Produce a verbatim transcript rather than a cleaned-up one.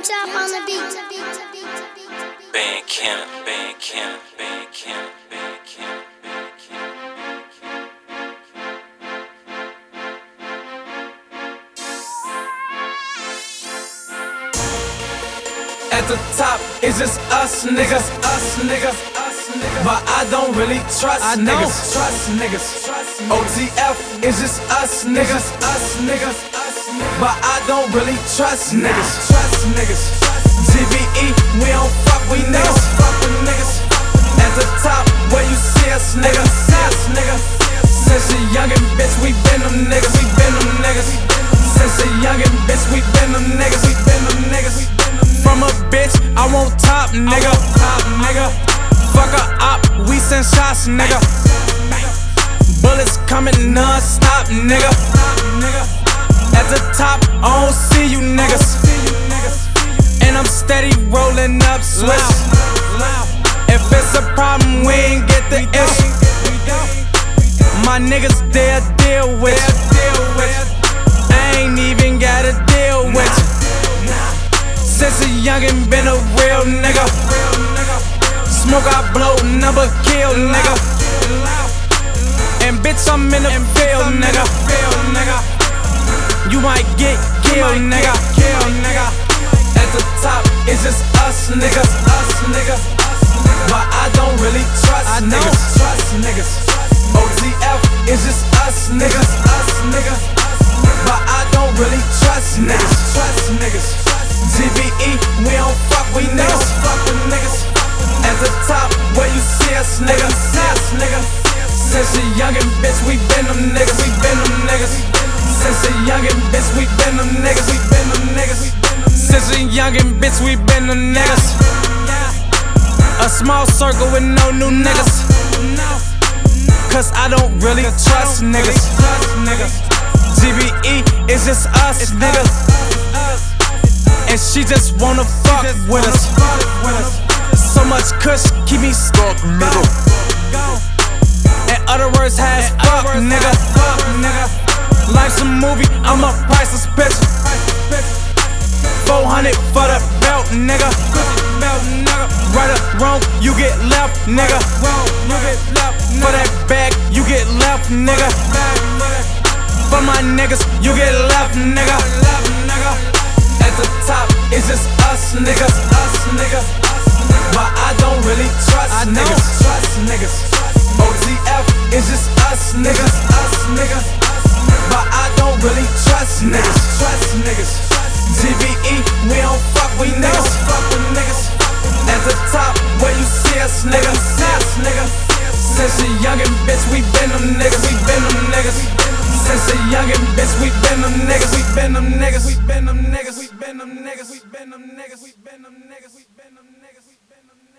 Top on the beat. Bandcamp, Bandcamp, Bandcamp, Bandcamp, Bandcamp. At the top, it's just us niggas, us niggas, us niggas. But I don't really trust I niggas, trust niggas. O T F is just us niggas, us niggas, us niggas. But I don't really trust niggas, trust niggas. G B E, we don't fuck with niggas, fuck with niggas. At the top, where you see us, nigga, see us, nigga. Since a youngin' bitch, we been them niggas, we been them niggas. Since a youngin' bitch, we been them niggas, we been them niggas. From a bitch, I want top, nigga. Top, nigga. Fuck a op, we send shots, nigga. Bullets coming non-stop, nigga. At the top, I don't see you niggas. And I'm steady rolling up switch. If it's a problem, we ain't get the issue. My niggas, they'll deal with you. I ain't even gotta deal with you. Since a youngin' been a real nigga. Smoke I blow, number kill, nigga. And bitch, I'm in the field, nigga. You might get killed, nigga. At the top, it's just us niggas, us niggas. But I don't really trust niggas, trust niggas. O T F is just us niggas, us niggas. But I don't really trust niggas, trust niggas. G B E, we don't fuck with niggas, fuck with niggas. At the top, where you see us, nigga, see us, nigga. Since a youngin' bitch, we been them niggas, we been them niggas. Since a youngin' bitch, we been them niggas, we been them niggas. Since a youngin' bitch, we been them niggas. A small circle with no new niggas. Cause I don't really trust niggas. G B E is just us, niggas. And she just wanna fuck with us. So much kush, keep me stuck, nigga. In other words, has fuck, nigga. Life's a movie, I'm a priceless bitch. four hundred for the belt, nigga. Right or wrong, you get left, nigga. For that bag, you get left, nigga. For my niggas, you get left, nigga. At the top, it's just us niggas, us niggas. But I don't really trust niggas, trust niggas. O T F is just us niggas, us niggas. But I don't really trust niggas, trust niggas. G B E, we don't fuck with niggas, fuck with niggas. At the top, where you see us, nigga, see us, nigga. Since a youngin' bitch, we been them niggas, we been them niggas. Since a youngin' bitch, we been them niggas, we been them niggas, we been them niggas, we been them niggas, we been them niggas, we been them niggas, we been them niggas, we been them niggas.